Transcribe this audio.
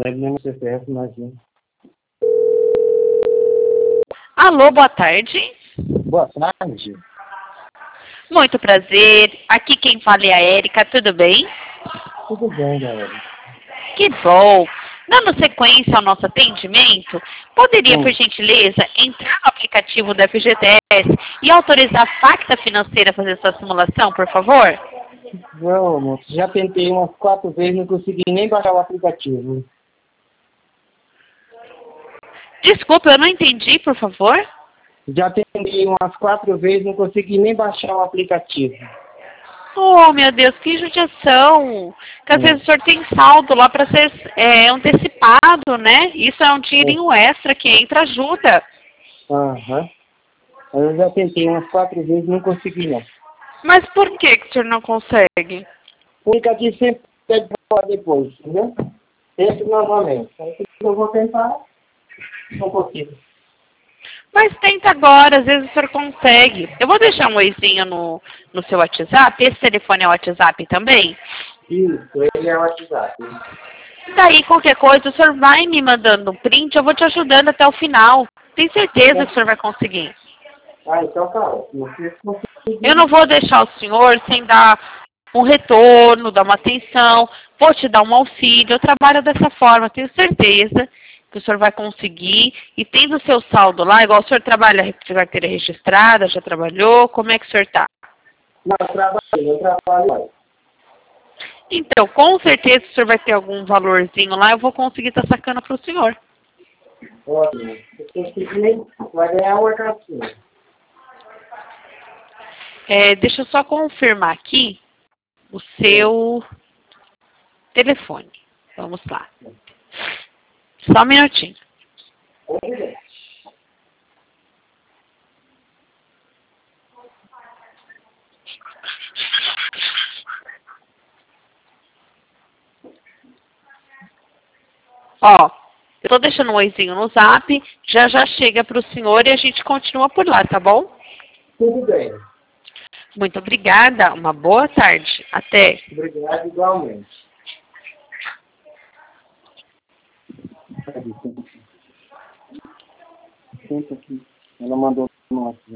leve mesmo CPF, imagina. Alô, boa tarde. Boa tarde. Muito prazer. Aqui quem fala é a Érica, tudo bem? Tudo bem, galera. Que bom. Dando sequência ao nosso atendimento, poderia, por gentileza, entrar no aplicativo da FGTS e autorizar a Facta Financeira a fazer sua simulação, por favor? Não, moço, já tentei umas 4 vezes, não consegui nem baixar o aplicativo. Desculpa, eu não entendi, por favor. Já tentei umas 4 vezes, não consegui nem baixar o aplicativo. Oh, meu Deus, que judiação. Porque às vezes o senhor tem saldo lá para ser antecipado, né? Isso é um dinheirinho extra que entra, ajuda. Aham. Eu já tentei umas 4 vezes, não consegui não. Mas por que o senhor não consegue? O aplicativo sempre pede para depois, entendeu? Sempre novamente. Aí eu vou tentar, não consigo. Mas tenta agora, às vezes o senhor consegue. Eu vou deixar um oizinho no seu WhatsApp. Esse telefone é o WhatsApp também? Isso, ele é o WhatsApp. Daí, qualquer coisa, o senhor vai me mandando um print, eu vou te ajudando até o final. Tenho certeza que o senhor vai conseguir. Ah, então tá ótimo. Eu não vou deixar o senhor sem dar um retorno, dar uma atenção, vou te dar um auxílio. Eu trabalho dessa forma, tenho certeza que o senhor vai conseguir. E tendo o seu saldo lá, igual o senhor trabalha de carteira registrada, já trabalhou, como é que o senhor está? Não, eu trabalho. Então, com certeza o senhor vai ter algum valorzinho lá, eu vou conseguir estar sacando para o senhor. Ótimo. Você vai ganhar uma cartinha. Deixa eu só confirmar aqui o seu telefone. Vamos lá. Só um minutinho. Ó, eu tô deixando um oizinho no zap, já chega para o senhor e a gente continua por lá, tá bom? Tudo bem. Muito obrigada, uma boa tarde. Até. Obrigado igualmente. Senta aqui. Ela mandou no WhatsApp.